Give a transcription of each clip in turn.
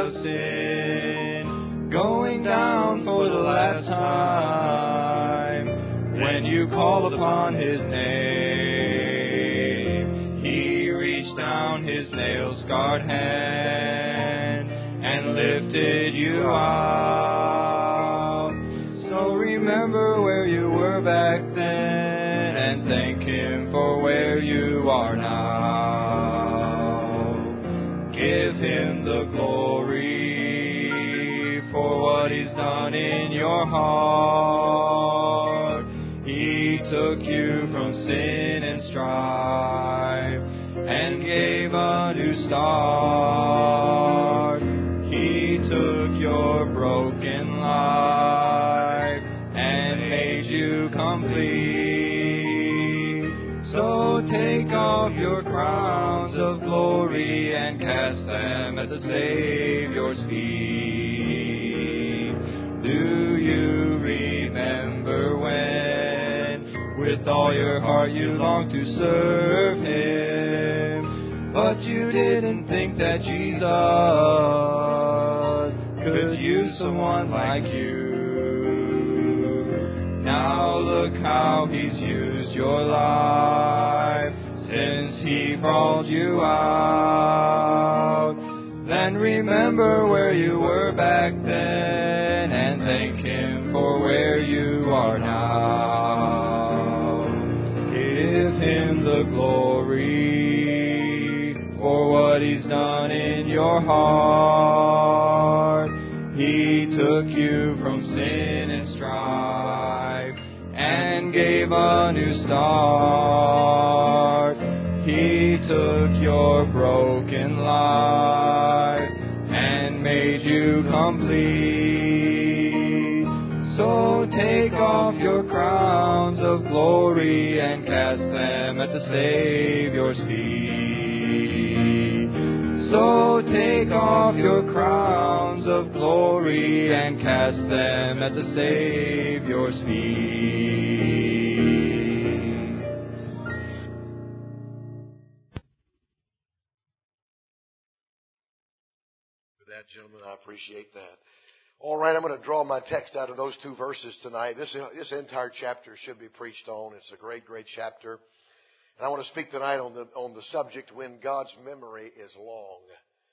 of sin, going down for the last time. When you called upon His name, He reached down His nail-scarred hand and lifted you out. So remember where you were back then and thank Him for where you are now. Give Him the glory for what He's done in your heart. He took you from sin and strife and gave a new start. He took your broken life and made you complete. So take off your crowns of glory and cast them at the Savior's feet. Do you remember when, with all your heart, you longed to serve Him, but you didn't think that Jesus could use someone like you? Now look how He's used your life since He brought you out. Then remember where you were back then and thank Him for where you are now. Give Him the glory for what He's done in your heart. He took you from sin and strife and gave a new start. He took your broken life and made you complete. So take off your crowns of glory and cast them at the Savior's feet. So take off your crowns of glory and cast them at the Savior's feet. That, gentlemen, I appreciate that. All right, I'm going to draw my text out of those two verses tonight. This entire chapter should be preached on. It's a great, great chapter. And I want to speak tonight on the subject, when God's memory is long.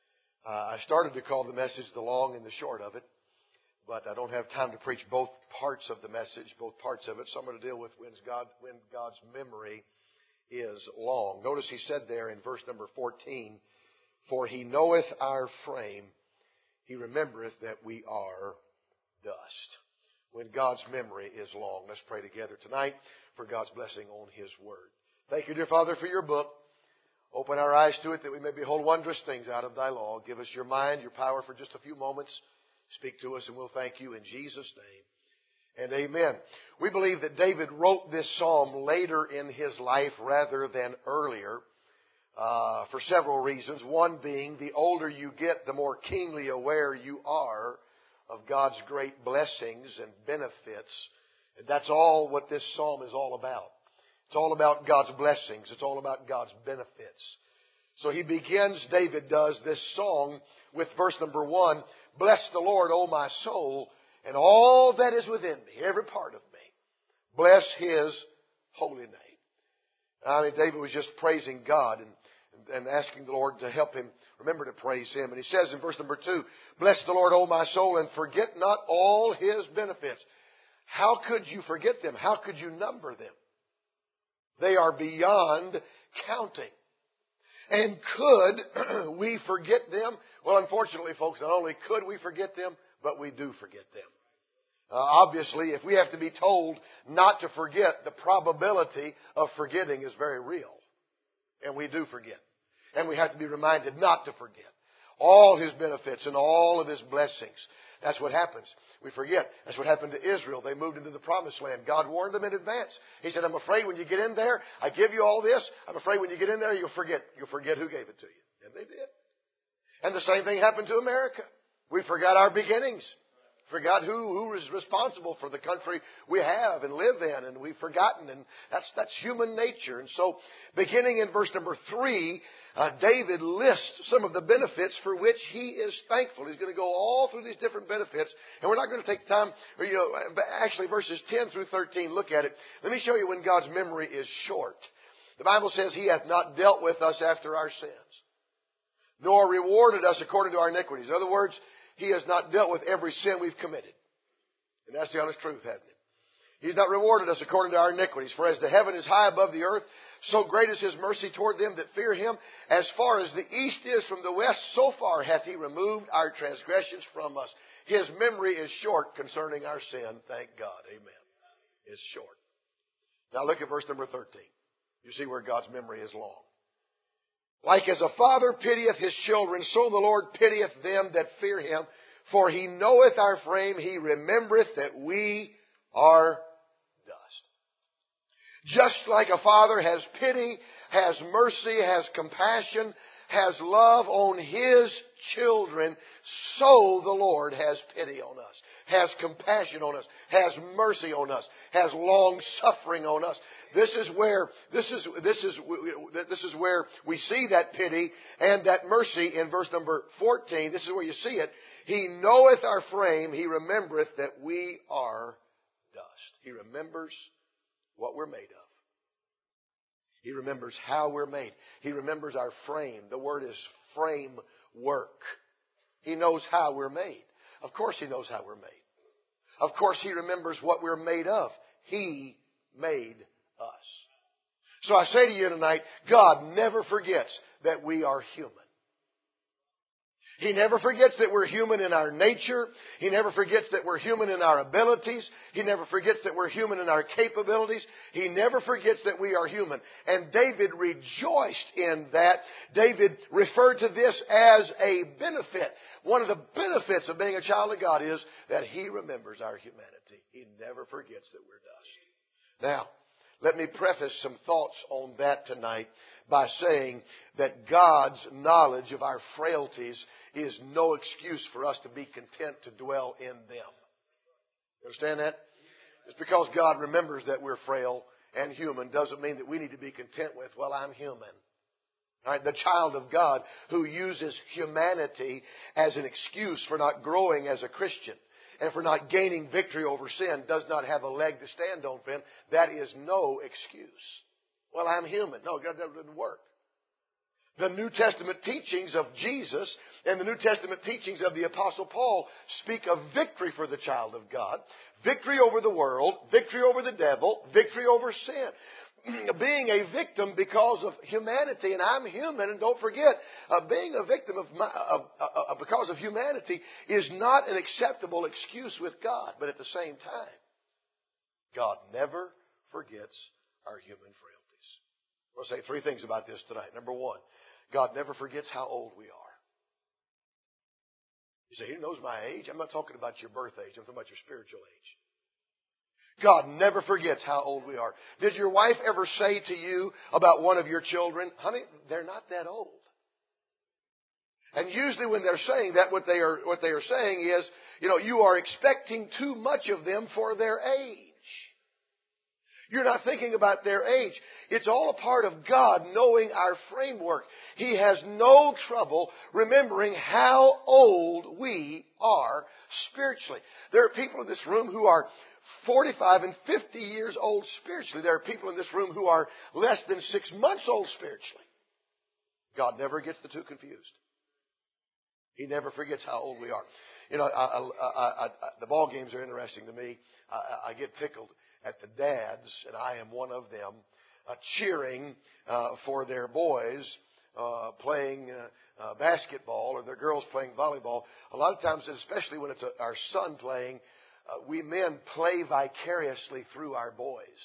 I started to call the message the long and the short of it, but I don't have time to preach both parts of the message, both parts of it. So I'm going to deal with when God's memory is long. Notice He said there in verse number 14, "For He knoweth our frame, He remembereth that we are dust." When God's memory is long. Let's pray together tonight for God's blessing on His Word. Thank you, dear Father, for your book. Open our eyes to it that we may behold wondrous things out of thy law. Give us your mind, your power for just a few moments. Speak to us and we'll thank you in Jesus' name. And amen. We believe that David wrote this psalm later in his life rather than earlier. For several reasons. One being, the older you get, the more keenly aware you are of God's great blessings and benefits. And that's all what this psalm is all about. It's all about God's blessings. It's all about God's benefits. So he begins, David does, this song with verse number 1. "Bless the Lord, O my soul, and all that is within me," every part of me. "Bless His holy name." I mean, David was just praising God and asking the Lord to help him remember to praise Him. And he says in verse number 2, "Bless the Lord, O my soul, and forget not all His benefits." How could you forget them? How could you number them? They are beyond counting. And could we forget them? Well, unfortunately, folks, not only could we forget them, but we do forget them. Obviously, if we have to be told not to forget, the probability of forgetting is very real. And we do forget. And we have to be reminded not to forget all His benefits and all of His blessings. That's what happens. We forget. That's what happened to Israel. They moved into the promised land. God warned them in advance. He said, "I'm afraid when you get in there, I give you all this. I'm afraid when you get in there, you'll forget. You'll forget who gave it to you." And they did. And the same thing happened to America. We forgot our beginnings. Forgot who is responsible for the country we have and live in, and we've forgotten, and that's human nature. And so, beginning in verse number 3, David lists some of the benefits for which he is thankful. He's going to go all through these different benefits, and we're not going to take time, actually verses 10 through 13, look at it. Let me show you when God's memory is short. The Bible says He hath not dealt with us after our sins, nor rewarded us according to our iniquities. In other words, He has not dealt with every sin we've committed. And that's the honest truth, hasn't it? He's not rewarded us according to our iniquities. For as the heaven is high above the earth, so great is His mercy toward them that fear Him. As far as the east is from the west, so far hath He removed our transgressions from us. His memory is short concerning our sin. Thank God. Amen. It's short. Now look at verse number 13. You see where God's memory is long. Like as a father pitieth his children, so the Lord pitieth them that fear Him. For He knoweth our frame, He remembereth that we are dust. Just like a father has pity, has mercy, has compassion, has love on his children, so the Lord has pity on us, has compassion on us, has mercy on us, has long suffering on us. This is where we see that pity and that mercy in verse number 14. This is where you see it. He knoweth our frame, He remembereth that we are dust. He remembers what we're made of. He remembers how we're made. He remembers our frame. The word is framework. He knows how we're made. Of course He knows how we're made. Of course He remembers what we're made of. He made us. So I say to you tonight, God never forgets that we are human. He never forgets that we're human in our nature. He never forgets that we're human in our abilities. He never forgets that we're human in our capabilities. He never forgets that we are human. And David rejoiced in that. David referred to this as a benefit. One of the benefits of being a child of God is that He remembers our humanity. He never forgets that we're dust. Now, let me preface some thoughts on that tonight by saying that God's knowledge of our frailties is no excuse for us to be content to dwell in them. You understand that? Just because God remembers that we're frail and human doesn't mean that we need to be content with, well, I'm human. All right, the child of God who uses humanity as an excuse for not growing as a Christian and for not gaining victory over sin does not have a leg to stand on, friend. That is no excuse. Well, I'm human. No, God, that doesn't work. The New Testament teachings of Jesus and the New Testament teachings of the Apostle Paul speak of victory for the child of God, victory over the world, victory over the devil, victory over sin. Being a victim because of humanity, and I'm human, and don't forget, being a victim because of humanity is not an acceptable excuse with God. But at the same time, God never forgets our human frailties. I'll say three things about this tonight. Number one, God never forgets how old we are. You say, He knows my age. I'm not talking about your birth age. I'm talking about your spiritual age. God never forgets how old we are. Did your wife ever say to you about one of your children, honey, they're not that old? And usually when they're saying that, what they are saying is, you are expecting too much of them for their age. You're not thinking about their age. It's all a part of God knowing our framework. He has no trouble remembering how old we are spiritually. There are people in this room who are 45 and 50 years old spiritually. There are people in this room who are less than 6 months old spiritually. God never gets the two confused. He never forgets how old we are. The ball games are interesting to me. I get tickled at the dads, and I am one of them, cheering for their boys playing basketball or their girls playing volleyball. A lot of times, especially when it's our son playing, we men play vicariously through our boys.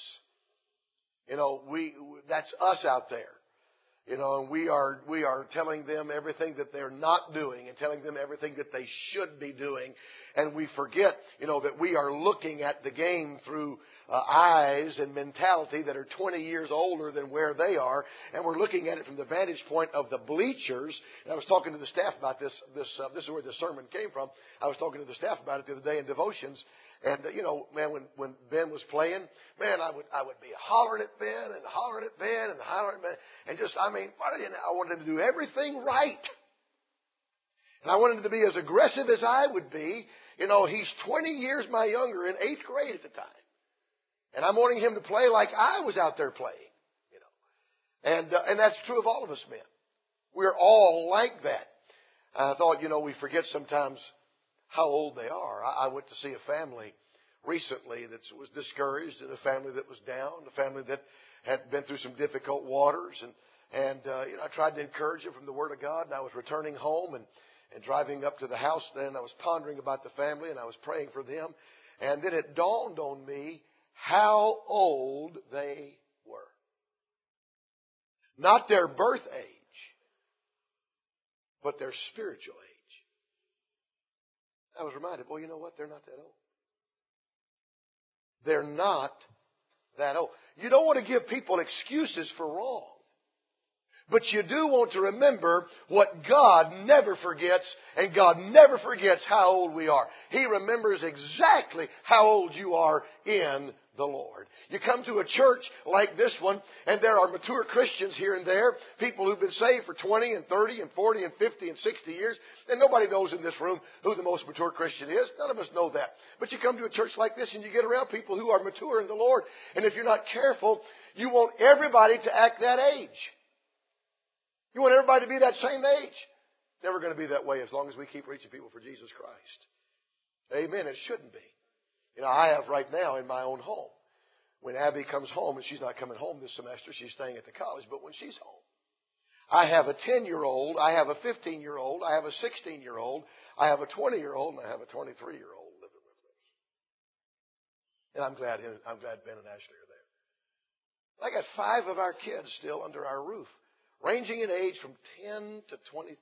That's us out there. And we are telling them everything that they're not doing and telling them everything that they should be doing. And we forget, that we are looking at the game through eyes and mentality that are 20 years older than where they are, and we're looking at it from the vantage point of the bleachers. And I was talking to the staff about this. This is where the sermon came from. I was talking to the staff about it the other day in devotions. And, man, when Ben was playing, man, I would be hollering at Ben and hollering at Ben and hollering at Ben. And just, I wanted him to do everything right. And I wanted him to be as aggressive as I would be. He's 20 years my younger in 8th grade at the time. And I'm wanting him to play like I was out there playing, And that's true of all of us men. We're all like that. I thought, we forget sometimes how old they are. I went to see a family recently that was discouraged, and a family that was down, a family that had been through some difficult waters. And I tried to encourage them from the Word of God, and I was returning home and driving up to the house then. I was pondering about the family, and I was praying for them. And then it dawned on me how old they were. Not their birth age, but their spiritual age. I was reminded, well, you know what? They're not that old. They're not that old. You don't want to give people excuses for wrong. But you do want to remember what God never forgets, and God never forgets how old we are. He remembers exactly how old you are in the Lord. You come to a church like this one, and there are mature Christians here and there, people who've been saved for 20 and 30 and 40 and 50 and 60 years, and nobody knows in this room who the most mature Christian is. None of us know that. But you come to a church like this, and you get around people who are mature in the Lord, and if you're not careful, you want everybody to act that age. You want everybody to be that same age. Never going to be that way as long as we keep reaching people for Jesus Christ. Amen. It shouldn't be. I have right now in my own home. When Abby comes home, and she's not coming home this semester, she's staying at the college, but when she's home, I have a 10-year-old, I have a 15-year-old, I have a 16-year-old, I have a 20-year-old, and I have a 23-year-old living with me. And I'm glad Ben and Ashley are there. I got 5 of our kids still under our roof, ranging in age from 10 to 23. 23?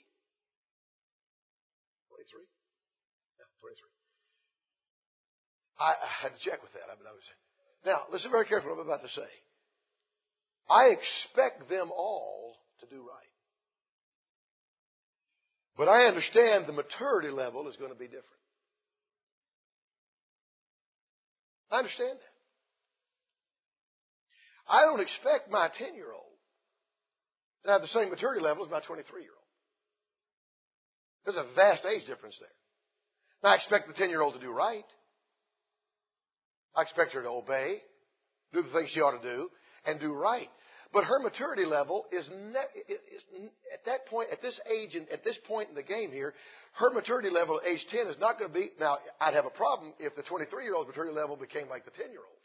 Yeah, 23. I had to check with that. Now, listen very carefully what I'm about to say. I expect them all to do right. But I understand the maturity level is going to be different. I understand that. I don't expect my 10-year-old to have the same maturity level as my 23-year-old. There's a vast age difference there. Now, I expect the 10-year-old to do right. I expect her to obey, do the things she ought to do, and do right. But her maturity level is at that point, at this age, and at this point in the game here, her maturity level at age 10 is not going to be. Now, I'd have a problem if the 23-year-old's maturity level became like the 10-year-old's.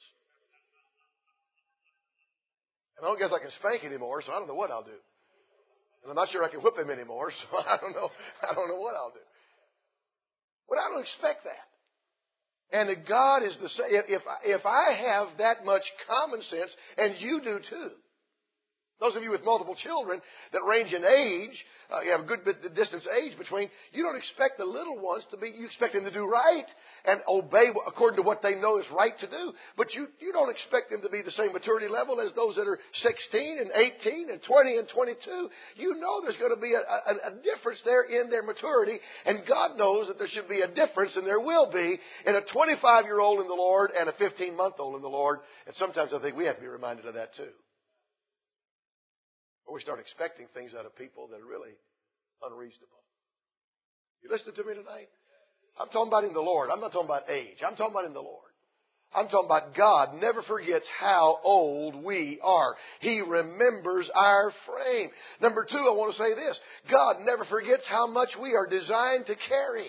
And I don't guess I can spank anymore, so I don't know what I'll do. And I'm not sure I can whip him anymore, so I don't know what I'll do. But I don't expect that. And that God is the same. If I have that much common sense, and you do too, those of you with multiple children that range in age, you have a good bit of distance age between, you don't expect the little ones to be, you expect them to do right and obey according to what they know is right to do. But you don't expect them to be the same maturity level as those that are 16 and 18 and 20 and 22. You know there's going to be a difference there in their maturity, and God knows that there should be a difference, and there will be, in a 25-year-old in the Lord and a 15-month-old in the Lord. And sometimes I think we have to be reminded of that too. Or we start expecting things out of people that are really unreasonable. You listening to me tonight? I'm talking about in the Lord. I'm not talking about age. I'm talking about in the Lord. I'm talking about God never forgets how old we are. He remembers our frame. Number 2, I want to say this. God never forgets how much we are designed to carry.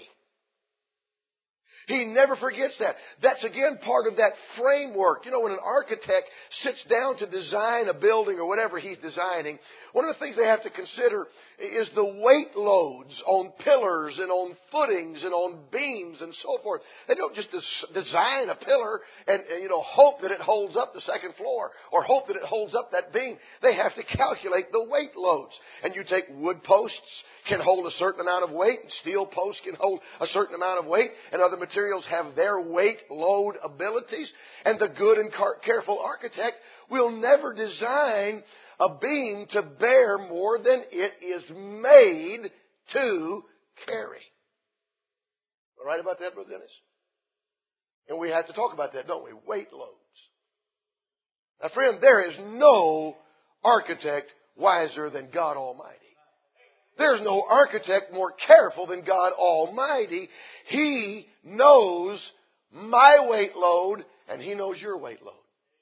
He never forgets that. That's again part of that framework. When an architect sits down to design a building or whatever he's designing, one of the things they have to consider is the weight loads on pillars and on footings and on beams and so forth. They don't just design a pillar and hope that it holds up the second floor or hope that it holds up that beam. They have to calculate the weight loads. And you take wood posts. can hold a certain amount of weight, and steel posts can hold a certain amount of weight, and other materials have their weight load abilities. And the good and careful architect will never design a beam to bear more than it is made to carry. Am I right about that, Brother Dennis? And we have to talk about that, don't we? Weight loads. Now, friend, there is no architect wiser than God Almighty. There's no architect more careful than God Almighty. He knows my weight load, and He knows your weight load.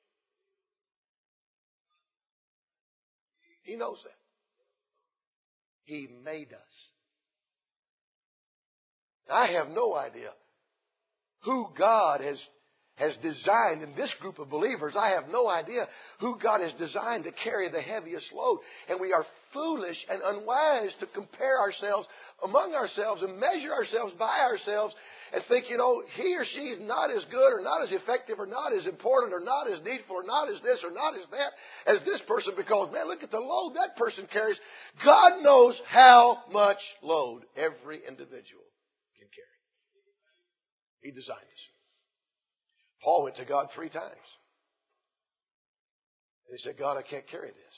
He knows that. He made us. I have no idea who God has designed in this group of believers. I have no idea who God has designed to carry the heaviest load. And we are foolish and unwise to compare ourselves among ourselves and measure ourselves by ourselves and think, he or she is not as good or not as effective or not as important or not as needful or not as this or not as that as this person because, man, look at the load that person carries. God knows how much load every individual can carry. He designed us. Paul went to God 3 times. And he said, God, I can't carry this.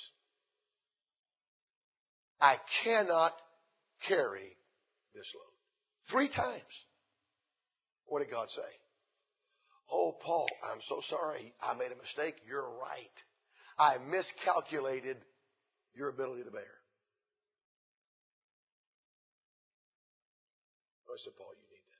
I cannot carry this load. 3 times. What did God say? Oh, Paul, I'm so sorry. I made a mistake. You're right. I miscalculated your ability to bear. I said, Paul, you need that.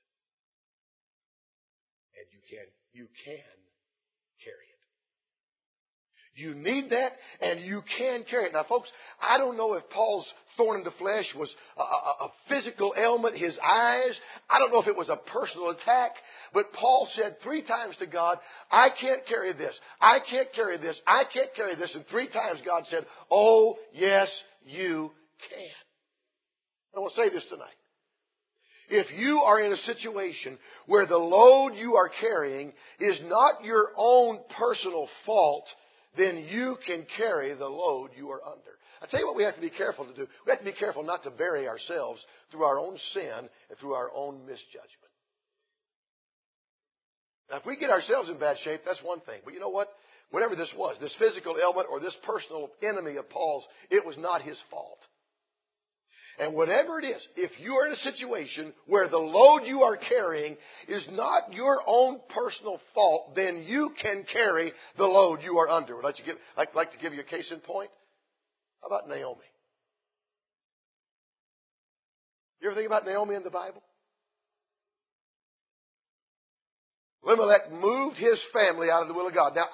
And you can carry it. You need that, and you can carry it. Now, folks, I don't know if Paul's thorn in the flesh was a physical ailment, his eyes. I don't know if it was a personal attack. But Paul said 3 times to God, I can't carry this. I can't carry this. I can't carry this. And 3 times God said, oh, yes, you can. I want to say this tonight. If you are in a situation where the load you are carrying is not your own personal fault, then you can carry the load you are under. I tell you what we have to be careful to do. We have to be careful not to bury ourselves through our own sin and through our own misjudgment. Now, if we get ourselves in bad shape, that's one thing. But you know what? Whatever this was, this physical ailment or this personal enemy of Paul's, it was not his fault. And whatever it is, if you are in a situation where the load you are carrying is not your own personal fault, then you can carry the load you are under. I'd like to give you a case in point. How about Naomi? You ever think about Naomi in the Bible? Elimelech moved his family out of the will of God. Now,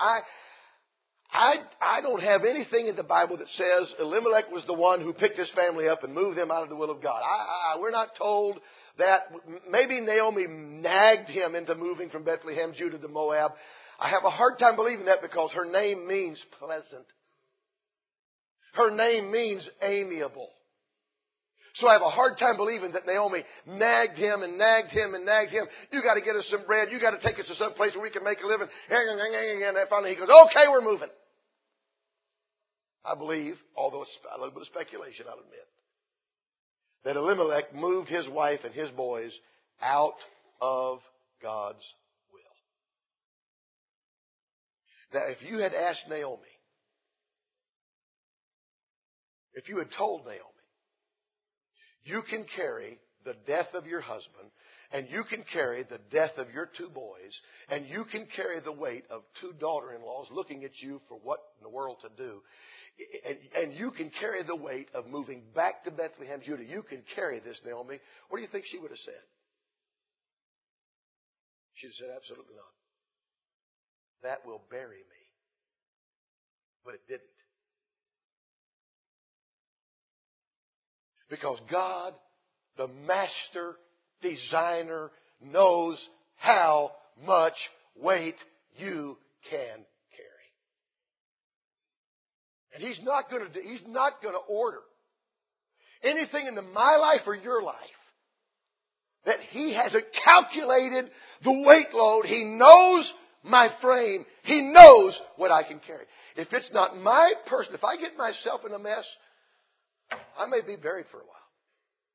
I don't have anything in the Bible that says Elimelech was the one who picked his family up and moved them out of the will of God. We're not told that. Maybe Naomi nagged him into moving from Bethlehem, Judah to Moab. I have a hard time believing that because her name means pleasant. Her name means amiable. So I have a hard time believing that Naomi nagged him and nagged him and nagged him. You got to get us some bread. You got to take us to some place where we can make a living. And finally he goes, okay, we're moving. I believe, although it's a little bit of speculation, I'll admit, that Elimelech moved his wife and his boys out of God's will. Now, if you had asked Naomi, if you had told Naomi, you can carry the death of your husband, and you can carry the death of your 2 boys, and you can carry the weight of 2 daughter-in-laws looking at you for what in the world to do, and you can carry the weight of moving back to Bethlehem, Judah. You can carry this, Naomi. What do you think she would have said? She'd have said, absolutely not. That will bury me. But it didn't. Because God, the master designer, knows how much weight you can carry. And He's not going to order anything into my life or your life that He hasn't calculated the weight load. He knows my frame. He knows what I can carry. If it's not my person, if I get myself in a mess, I may be buried for a while.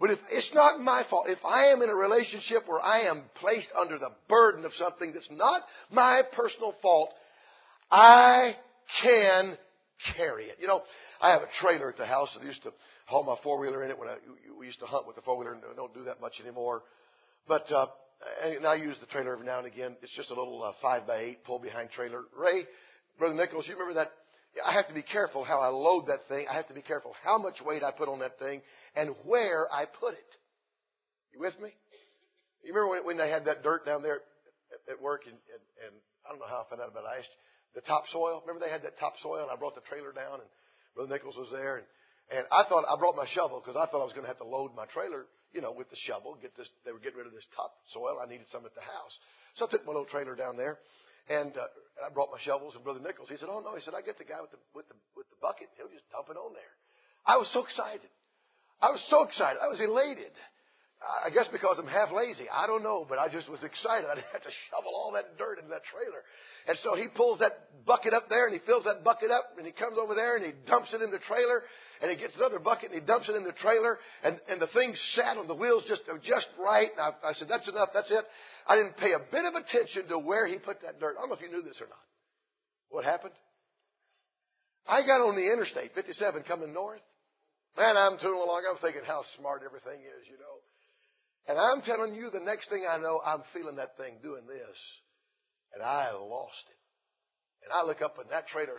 But if it's not my fault, if I am in a relationship where I am placed under the burden of something that's not my personal fault, I can carry it. You know, I have a trailer at the house that I used to haul my four-wheeler in it when we used to hunt with the four-wheeler, and don't do that much anymore. But and I use the trailer every now and again. It's just a little 5x8 pull-behind trailer. Ray, Brother Nichols, you remember that? I have to be careful how I load that thing. I have to be careful how much weight I put on that thing and where I put it. You with me? You remember when they had that dirt down there at work, and I don't know how I found out about it. I asked the topsoil. Remember they had that topsoil, and I brought the trailer down, and Brother Nichols was there, and I thought I brought my shovel because I thought I was going to have to load my trailer, with the shovel. They were getting rid of this topsoil. I needed some at the house, so I took my little trailer down there. And I brought my shovels, and Brother Nichols, he said, "Oh no," he said, "I get the guy with the bucket. He'll just dump it on there." I was so excited. I was elated. I guess because I'm half lazy. I don't know, but I just was excited. I didn't have to shovel all that dirt in that trailer. And so he pulls that bucket up there, and he fills that bucket up, and he comes over there, and he dumps it in the trailer, and he gets another bucket, and he dumps it in the trailer, and the thing sat on the wheels just right. And I said, "That's enough. That's it." I didn't pay a bit of attention to where he put that dirt. I don't know if you knew this or not. What happened? I got on the interstate, 57, coming north. Man, I'm tooling along. I'm thinking how smart everything is, And I'm telling you, the next thing I know, I'm feeling that thing doing this. And I lost it. And I look up, and that trailer,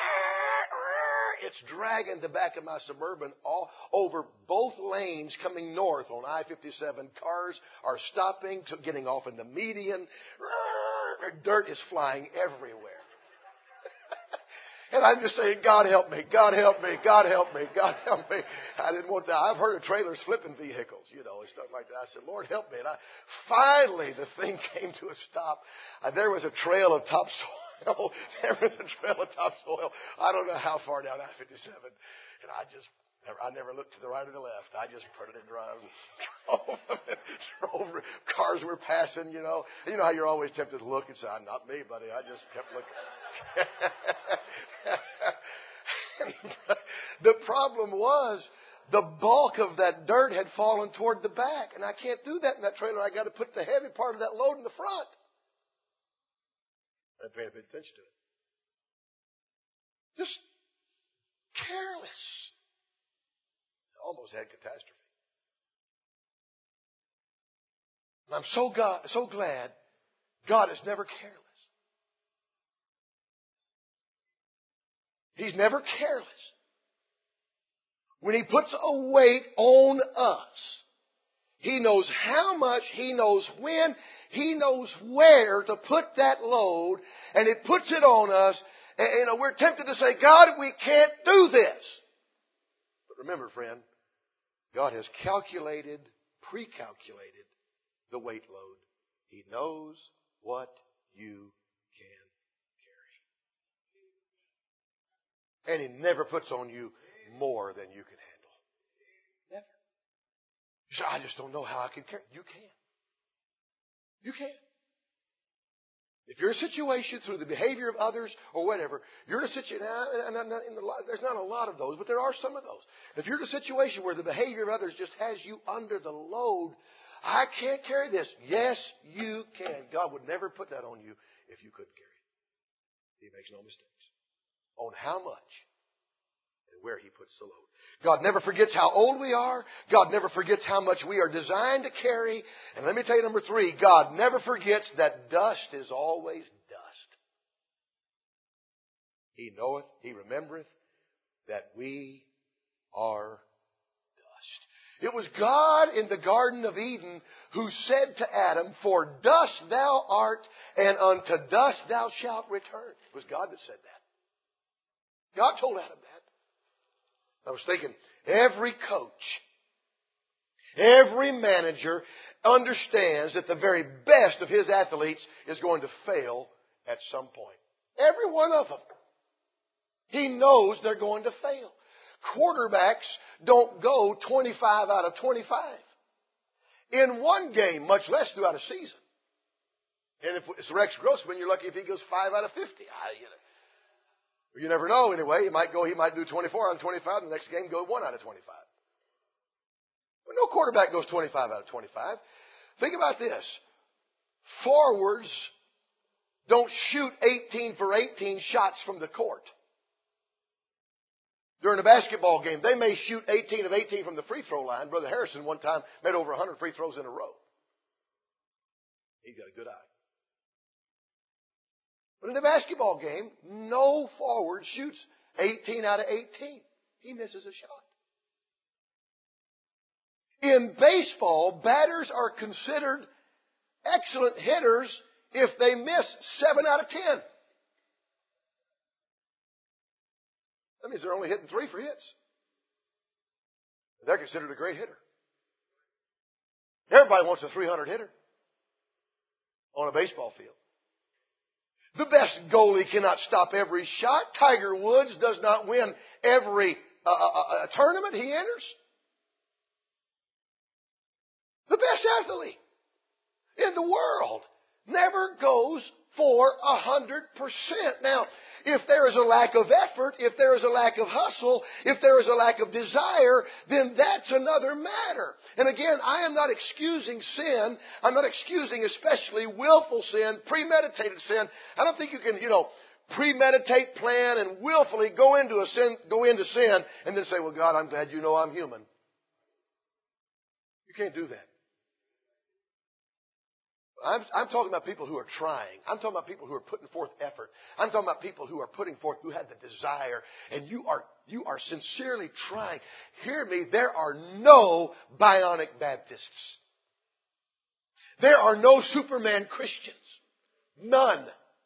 it's dragging the back of my Suburban all over both lanes coming north on I-57. Cars are stopping, getting off in the median. Dirt is flying everywhere. And I'm just saying, "God help me, God help me, God help me, God help me." I didn't want that. I've heard of trailers flipping vehicles, and stuff like that. I said, "Lord, help me." And finally, the thing came to a stop. There was a trail of topsoil. There was a trail of topsoil. I don't know how far down I-57. And I never looked to the right or the left. I just put it in drive and drove. Cars were passing, You know how you're always tempted to look and say, "Not me, buddy." I just kept looking. The problem was the bulk of that dirt had fallen toward the back, and I can't do that in that trailer. I got to put the heavy part of that load in the front. I paid a bit attention to it. Just careless. Almost had catastrophe. And I'm so glad God is never careless. He's never careless. When He puts a weight on us, He knows how much, He knows when, He knows where to put that load, and it puts it on us. And we're tempted to say, "God, we can't do this." But remember, friend, God has pre-calculated the weight load. He knows what you can carry. And He never puts on you more than you can handle. Never. You say, "I just don't know how I can carry." You can. You can. If you're in a situation through the behavior of others or whatever, you're in a situation, there's not a lot of those, but there are some of those. If you're in a situation where the behavior of others just has you under the load, "I can't carry this." Yes, you can. God would never put that on you if you couldn't carry it. He makes no mistakes on how much and where He puts the load. God never forgets how old we are. God never forgets how much we are designed to carry. And let me tell you, number 3, God never forgets that dust is always dust. He knoweth, He remembereth that we are dust. It was God in the Garden of Eden who said to Adam, "For dust thou art, and unto dust thou shalt return." It was God that said that. God told Adam that. I was thinking, every coach, every manager understands that the very best of his athletes is going to fail at some point. Every one of them. He knows they're going to fail. Quarterbacks don't go 25 out of 25 in one game, much less throughout a season. And if it's Rex Grossman, you're lucky if he goes 5 out of 50. You never know anyway. He might do 24 out of 25, and the next game go 1 out of 25. But No quarterback goes 25 out of 25. Think about this. Forwards don't shoot 18 for 18 shots from the court. During a basketball game, they may shoot 18 of 18 from the free throw line. Brother Harrison one time made over 100 free throws in a row. He's got a good eye. But in a basketball game, no forward shoots 18 out of 18. He misses a shot. In baseball, batters are considered excellent hitters if they miss 7 out of 10. That means they're only hitting 3 for hits. They're considered a great hitter. Everybody wants a 300 hitter on a baseball field. The best goalie cannot stop every shot. Tiger Woods does not win every tournament he enters. The best athlete in the world never goes for 100%. Now, if there is a lack of effort, if there is a lack of hustle, if there is a lack of desire, then that's another matter. And again, I am not excusing sin. I'm not excusing especially willful sin, premeditated sin. I don't think you can, premeditate, plan, and willfully go into sin and then say, well, God, I'm glad you know I'm human. You can't do that. I'm talking about people who are trying. I'm talking about people who are putting forth effort. I'm talking about people who are putting forth, who have the desire, and you are sincerely trying. Hear me, there are no bionic Baptists. There are no Superman Christians. None.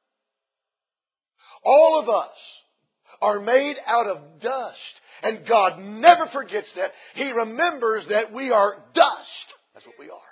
All of us are made out of dust, and God never forgets that. He remembers that we are dust. That's what we are.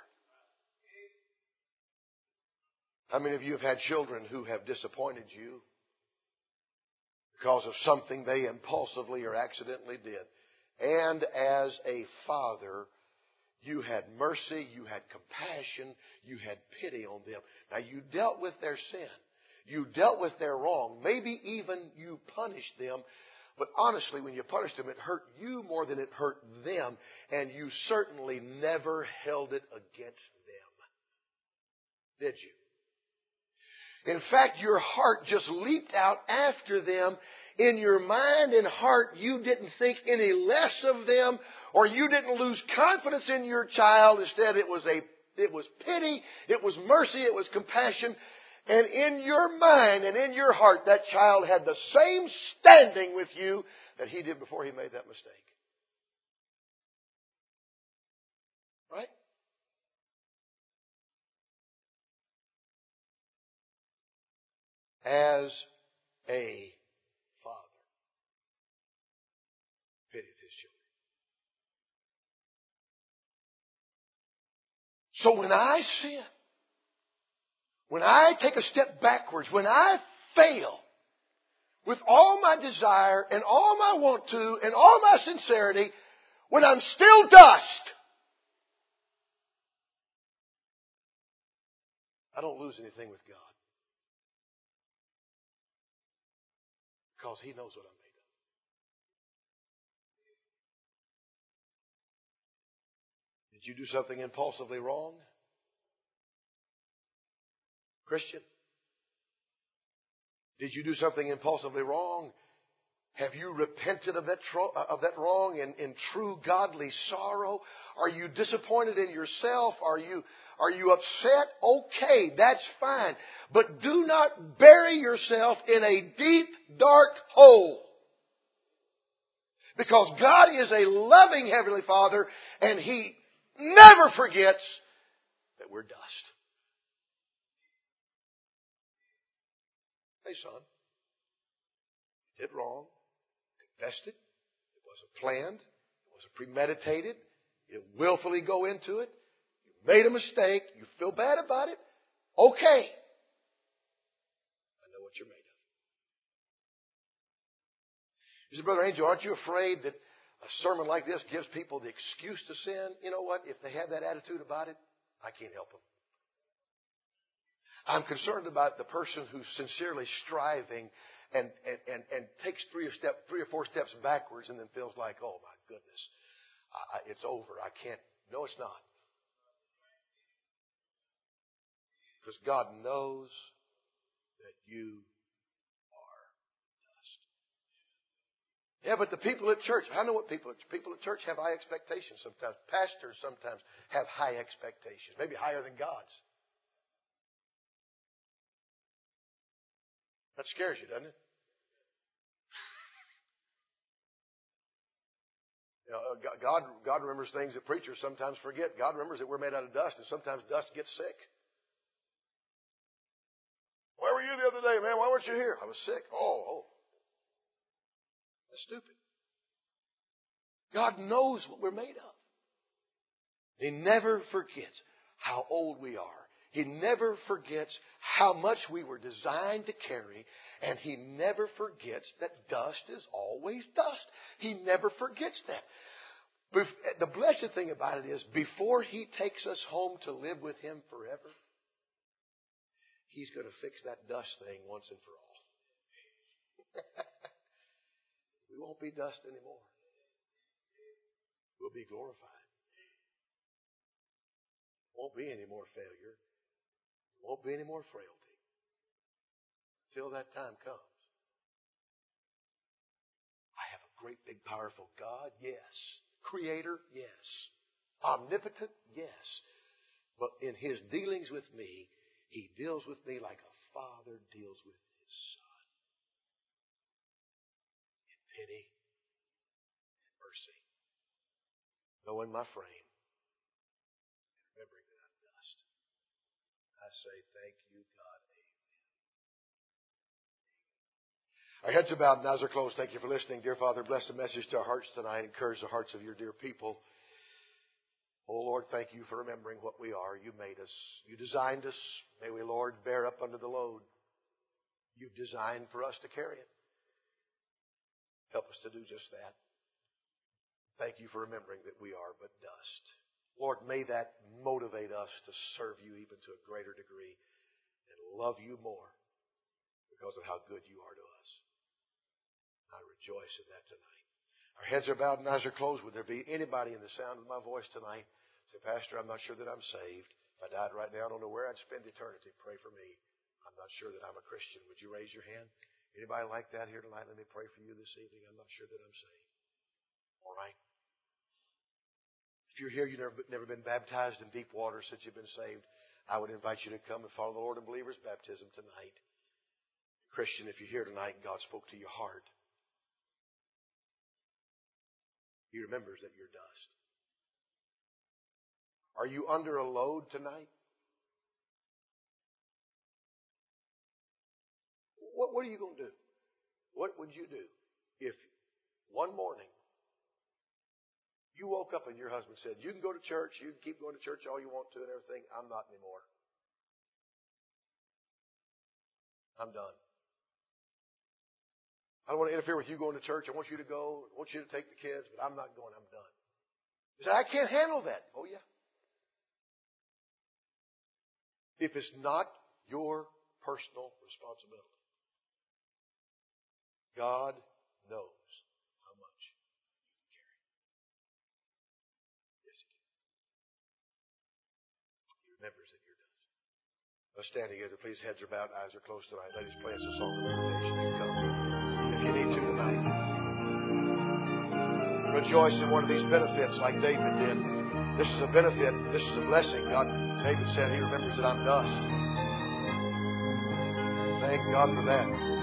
How many of you have had children who have disappointed you because of something they impulsively or accidentally did? And as a father, you had mercy, you had compassion, you had pity on them. Now, you dealt with their sin. You dealt with their wrong. Maybe even you punished them. But honestly, when you punished them, it hurt you more than it hurt them. And you certainly never held it against them. Did you? In fact, your heart just leaped out after them. In your mind and heart, you didn't think any less of them, or you didn't lose confidence in your child. Instead, it was pity, it was mercy, it was compassion. And in your mind and in your heart, that child had the same standing with you that he did before he made that mistake. Right? As a father pitied his children. So when I sin, when I take a step backwards, when I fail with all my desire and all my want to and all my sincerity, when I'm still dust, I don't lose anything with God. Because He knows what I'm made of. Did you do something impulsively wrong? Christian? Did you do something impulsively wrong? Have you repented of that wrong in true godly sorrow? Are you disappointed in yourself? Are you upset? Okay, that's fine. But do not bury yourself in a deep, dark hole. Because God is a loving Heavenly Father, and He never forgets that we're dust. Hey, son, you did wrong. Confessed it. It wasn't planned. It wasn't premeditated. You didn't willfully go into it. You made a mistake. You feel bad about it. Okay. I know what you're made of. You say, Brother Angel, aren't you afraid that a sermon like this gives people the excuse to sin? You know what? If they have that attitude about it, I can't help them. I'm concerned about the person who's sincerely striving and takes three or four steps backwards and then feels like, oh my goodness, it's over. I can't No, it's not. Because God knows that you are dust. Yeah, but the people at church, I know what people at church have high expectations sometimes. Pastors sometimes have high expectations, maybe higher than God's. That scares you, doesn't it? You know, God remembers things that preachers sometimes forget. God remembers that we're made out of dust, and sometimes dust gets sick. Where were you the other day, man? Why weren't you here? I was sick. Oh. That's stupid. God knows what we're made of. He never forgets how old we are. He never forgets how much we were designed to carry. And He never forgets that dust is always dust. He never forgets that. The blessed thing about it is, before He takes us home to live with Him forever, He's going to fix that dust thing once and for all. We won't be dust anymore. We'll be glorified. Won't be any more failure. Won't be any more frailty. Until that time comes. I have a great, big, powerful God, yes. Creator, yes. Omnipotent, yes. But in His dealings with me, He deals with me like a father deals with his son. In pity and mercy. Knowing my frame. And remembering that I'm dust. I say, thank you, God. Amen. Our heads are bowed and eyes are closed. Thank you for listening. Dear Father, bless the message to our hearts tonight. Encourage the hearts of your dear people. Oh, Lord, thank you for remembering what we are. You made us. You designed us. May we, Lord, bear up under the load you've designed for us to carry it. Help us to do just that. Thank you for remembering that we are but dust. Lord, may that motivate us to serve you even to a greater degree and love you more because of how good you are to us. I rejoice in that tonight. Our heads are bowed and eyes are closed. Would there be anybody in the sound of my voice tonight? Say, Pastor, I'm not sure that I'm saved. If I died right now, I don't know where I'd spend eternity. Pray for me. I'm not sure that I'm a Christian. Would you raise your hand? Anybody like that here tonight? Let me pray for you this evening. I'm not sure that I'm saved. All right. If you're here, you've never been baptized in deep water since you've been saved, I would invite you to come and follow the Lord in believer's baptism tonight. Christian, if you're here tonight and God spoke to your heart, He remembers that you're dust. Are you under a load tonight? What are you going to do? What would you do if one morning you woke up and your husband said, you can go to church, you can keep going to church all you want to and everything, I'm not anymore. I'm done. I don't want to interfere with you going to church. I want you to go. I want you to take the kids, but I'm not going. I'm done. You say, I can't handle that. Oh, yeah. If it's not your personal responsibility, God knows how much you can carry. Yes, He can. He remembers that you're dust. Let's stand together. Please, heads are bowed, eyes are closed tonight. Ladies, play us a song of invitation. You come. If you need to tonight. Rejoice in one of these benefits like David did. This is a benefit. This is a blessing. David said He remembers that I'm dust. Thank God for that.